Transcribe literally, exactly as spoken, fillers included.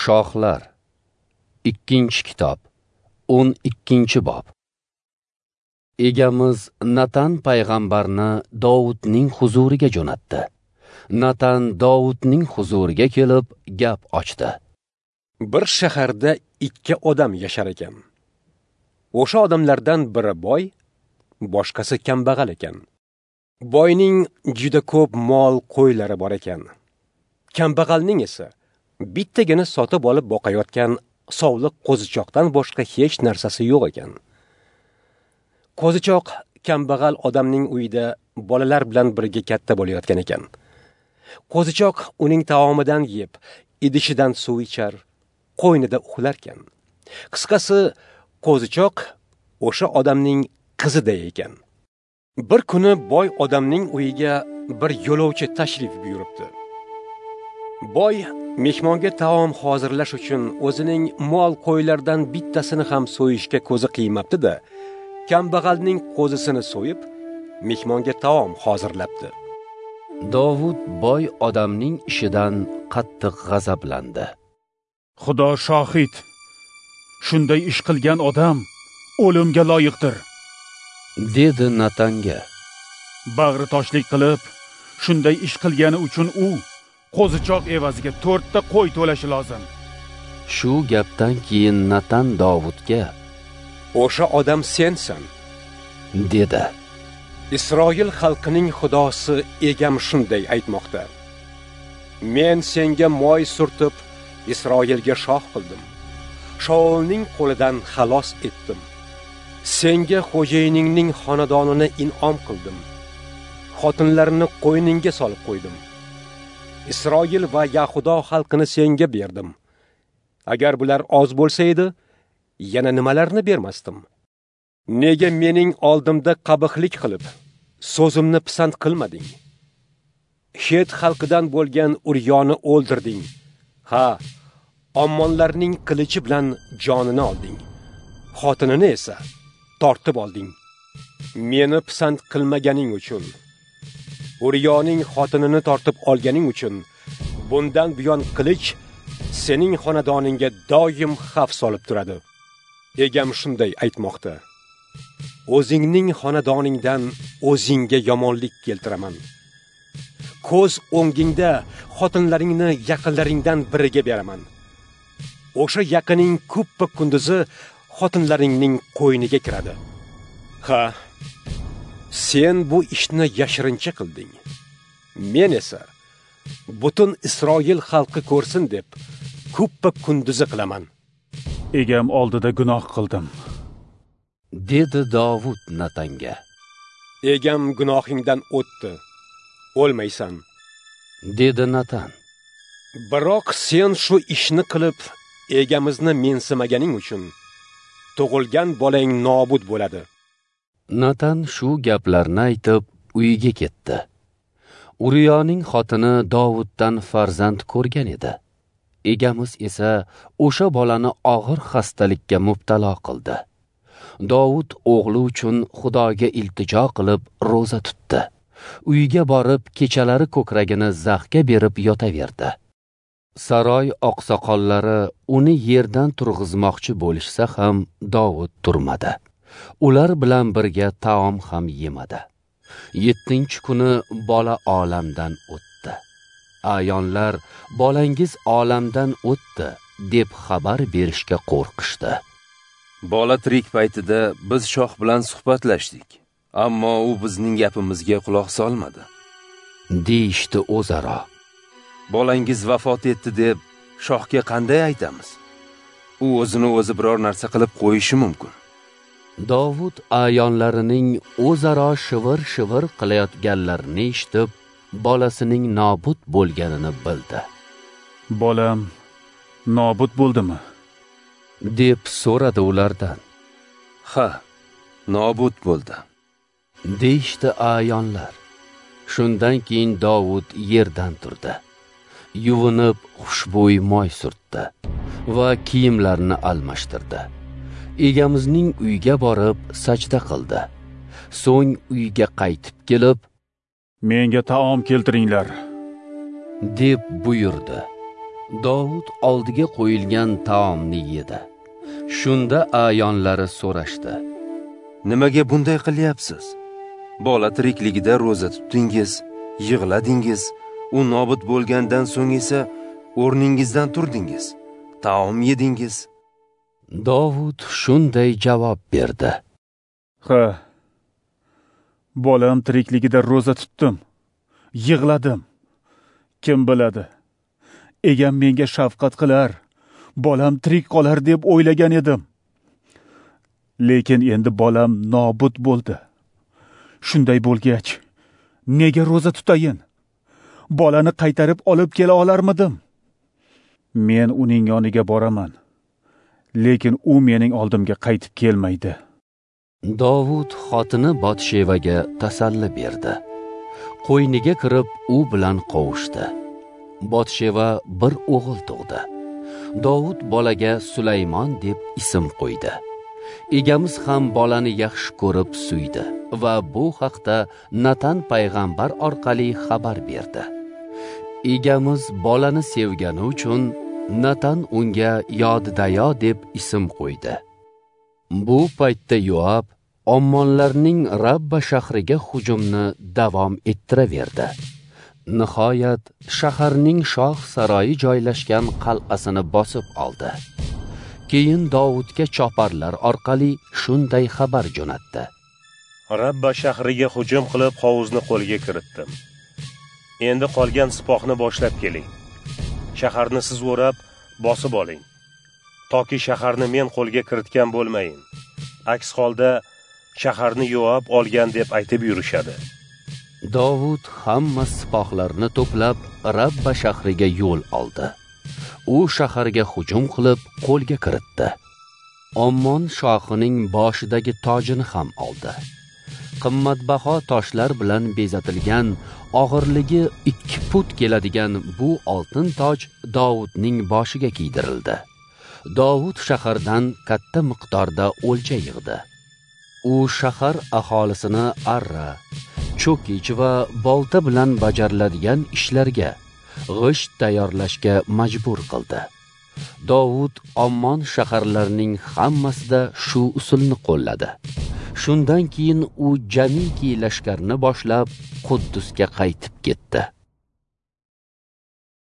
Shohlar ikkinchi kitob o'n ikkinchi bob. Egamiz Natan payg'ambarni Dovudning huzuriga jo'natdi. Natan Dovudning huzuriga kelib gap ochdi. Bir shaharda ikki odam yashar ekan. O'sha odamlardan biri boy, boshqasi kambag'al ekan. Boyning juda ko'p mol qo'ylari bor ekan. Kambag'alning esa bittagina sotib olib boqayotgan sovliq qo'zichoqdan boshqa hech narsasi yo'q ekan. Qo'zichoq kambag'al odamning uyida bolalar bilan birga katta bo'layotgan ekan. Qo'zichoq uning taomidan yeb, idishidan suv ichar, qo'ynida uxlarkan. Qisqasi, qo'zichoq o'sha odamning qiziday ekan. Bir kuni boy odamning uyiga bir yo'lovchi tashrif buyuribdi. Boy mehmonga taom hozirlash uchun o'zining mol qo'ylaridan bittasini ham so'yishga ko'zi qiymabdi-da, kambag'alning qo'zisini so'yib, mehmonga taom hozirlabdi. Dovud boy odamning ishidan qattiq g'azablandi. Xudo shohid, shunday ish qilgan odam o'limga loyiqdir, dedi Natanga. Bag'ri toshlik qilib, shunday ish qilgani uchun u qo'zichoq evaziga to'rtta qo'y to'lashi lozim. Shu gapdan keyin Natan Dovudga, o'sha odam sensan, dedi. Isroil xalqining xudosi egam shunday aytmoqda. Men senga moy surtib, Isroilga shoh qildim. Shaulning qo'lidan xalos etdim. Senga xo'jayiningning xonadonini in'om qildim. Xotinlarini qo'yningga solib qo'ydim. Isroil va Yahudo xalqini senga berdim. Agar bular oz bo'lsa edi, yana nimalarni bermasdim? Nega mening oldimda qabihlik qilib, so'zimni pisand qilmading? Het xalqidan bo'lgan Uryoni o'ldirding. Ha, Ammonlarning qilichi bilan jonini olding. Xotinini esa tortib olding. Meni pisand qilmaganing uchun, Uryoning xotinini tortib olganing uchun, bundan buyon qilich sening xonadoningga doim xavf solib turadi. Egam shunday aytmoqda. O'zingning xonadoningdan o'zingga yomonlik keltiraman. Ko'z o'ngingda xotinlaringni yaqinlaringdan biriga beraman. O'sha yaqining kuppa kunduzi xotinlaringning qo'yniga kiradi. Ha, sen bu ishni yashirincha qilding. Men esa butun Isroil xalqi ko'rsin deb kuppa kunduzi qilaman. Egam oldida gunoh qildim, dedi Dovud Natanga. Egam gunohingdan o'tdi. O'lmaysan, dedi Natan. Biroq sen shu ishni qilib, egamizni mensimaganing uchun tug'ilgan bolang nobud bo'ladi. Natan shu gaplarni aytib uyiga ketdi. Uryoning xotini Dovuddan farzand ko'rgan edi. Egamiz esa o'sha bolani og'ir xastalikka mubtalo qildi. Dovud o'g'li uchun Xudoga iltijo qilib roza tutdi. Uyiga borib kechalari ko'kragini zaxga berib yotaverdi. Saroy oqsoqollari uni yerdan turg'izmoqchi bo'lishsa ham Dovud turmadi. Ular bilan birga taom ham yemadi. yettinchi kuni bola olamdan o'tdi. Ayonlar bolangiz olamdan o'tdi deb xabar berishga qo'rqishdi. Bola tirik paytida biz shoh bilan suhbatlashdik, ammo u bizning gapimizga quloq solmadi, deyishdi o'zaro. Bolangiz vafot etdi deb shohga qanday aytamiz? U o'zini o'zi biror narsa qilib qo'yishi mumkin. Dovud ayonlarining o'zaro shivir-shivir qilayotganlarini eshitib, bolasining nobud bo'lganini bildi. Bolam nobud bo'ldimi? deb so'radi ulardan. Ha, nobud bo'ldi, deyishdi ayonlar. Shundan keyin Dovud yerdan turdi. Yuvinib xushbo'y moy surtdi va kiyimlarini almashtirdi. Egamizning uyiga borib sajda qildi. So'ng uyiga qaytib kelib, menga taom keltiringlar, deb buyurdi. Davud oldiga qo'yilgan taomni yedi. Shunda ayonlari so'rashdi: Nimaga bunday qilyapsiz? Bola tirikligida roza tutdingiz, yig'ladingiz, u nobud bo'lgandan so'ng esa o'rningizdan turdingiz, taom yedingiz. Davud shunday javob berdi: Ha, bolam tirikligida roza tutdim, yig'ladim. Kim biladi, egam menga shafqat qilar, bolam tirik qolar deb o'ylagan edim. Lekin endi bolam nobud bo'ldi. Shunday bo'lgach, nega roza tutayin? Bolani qaytarib olib kela olarmidim? Men uning yoniga boraman, lekin u mening oldimga qaytib kelmaydi. Davud xotini Botshevaga tasalli berdi. Qo'yniga kirib u bilan qovushdi. Botsheva bir o'g'il tug'di. Davud bolaga Sulaymon deb ism qo'ydi. Egamiz ham bolani yaxshi ko'rib suydi va bu haqda Natan payg'ambar orqali xabar berdi. Egamiz bolani sevgani uchun Natan unga Yodidayo deb ism qo'ydi. Bu paytda Yoab Ommonlarning Rabba shahriga hujumni davom ettiraverdi. Nihoyat shaharning shoh saroyi joylashgan qal'asini bosib oldi. Keyin Davudga choparlar orqali shunday xabar jo'natdi: Rabba shahriga hujum qilib hovuzni qo'lga kiritdim. Endi qolgan sipohni boshlab keling. Shaharni siz o'rab, bosib oling. Toki shaharni men qo'lga kiritgan bo'lmayin. Aks holda shaharni Yoab olgan deb aytib yurishadi. Davud hamma sipohlarni to'plab Rabba shahriga yo'l oldi. U shaharga hujum qilib qo'lga kiritdi. Ommon shohining boshidagi tojini ham oldi. Qimmatbaho toshlar bilan bezatilgan, og'irligi ikki fut keladigan bu oltin toj Davudning boshiga kiydirildi. Davud shahardan katta miqdorda o'lja yig'di. U shahar aholisini arra, cho'kich va bolta bilan bajariladigan ishlarga, g'isht tayyorlashga majbur qildi. Davud Ommon shaharlarining hammasida shu usulni qo'lladi. Shundan keyin u jamiki lashkarni boshlab Quddusga qaytib ketdi.